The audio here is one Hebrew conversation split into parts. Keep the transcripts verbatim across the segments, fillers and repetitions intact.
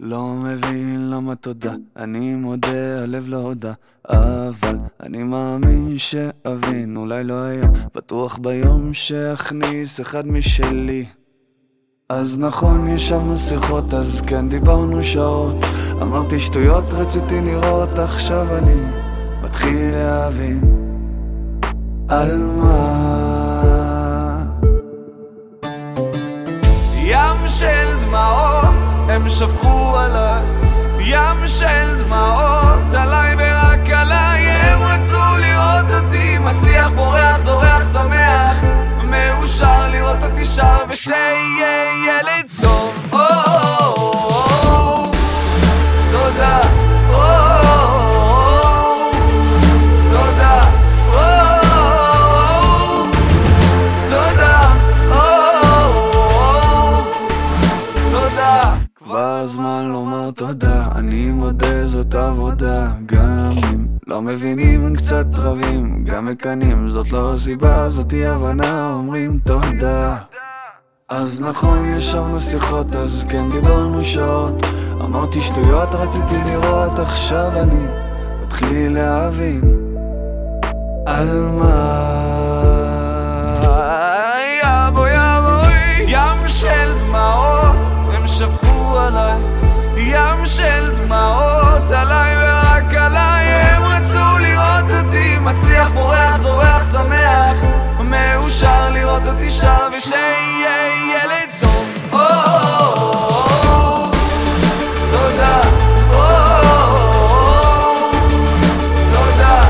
לא מבין למה תודה, אני מודה, הלב לא הודע, אבל אני מאמין שאבין, אולי לא היום, בטוח ביום שאכניס אחד משלי. אז נכון, ישבנו שיחות, אז כן דיברנו שעות, אמרתי שטויות, רציתי לראות, עכשיו אני מתחיל להבין על מה. ים של דמעות הם שפכו עליי, ים של דמעות עליי ורק עליי. הם רצו לראות אותי מצליח, בורח, זורח, שמח, מאושר לראות אותי שר ושיהיה ילד טוב. תודה, תודה, תודה. כבר זמן לומר תודה, אני מודה זאת עבודה, גם אם לא מבינים קצת רבים, גם מקנים, זאת לא סיבה, זאתי הבנה, אומרים תודה. אז נכון, ישבנו שיחות, אז כן דיברנו שעות, אמרתי שטויות, רציתי לראות, עכשיו אני מתחיל להבין על מה. יבוא יבוא ים של דמעות הם שפכו עליי, ים של דמעות עליי ורק עליי. הם רצו לראות אותי מצליח, בורח, זורח, שמח, מאושר לראות אותי שר ושיהיה ילד טוב. תודה, תודה,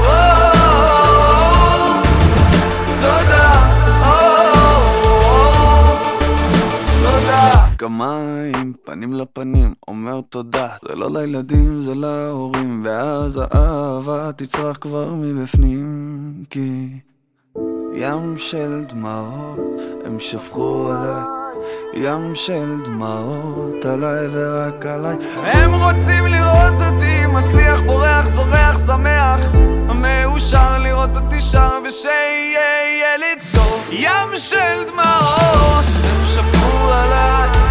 תודה. כמיים פנים לפנים אומר תודה, זה לא לילדים זה להורים, ואז האהבה תצרח כבר מבפנים, כי ים של דמעות הם שפכו עליי, ים של דמעות עליי ורק עליי. הם רוצים לראות אותי מצליח, בורח, זורח, שמח, מאושר לראות אותי שר ושיהיה ילד טוב. ים של דמעות הם שפכו עליי,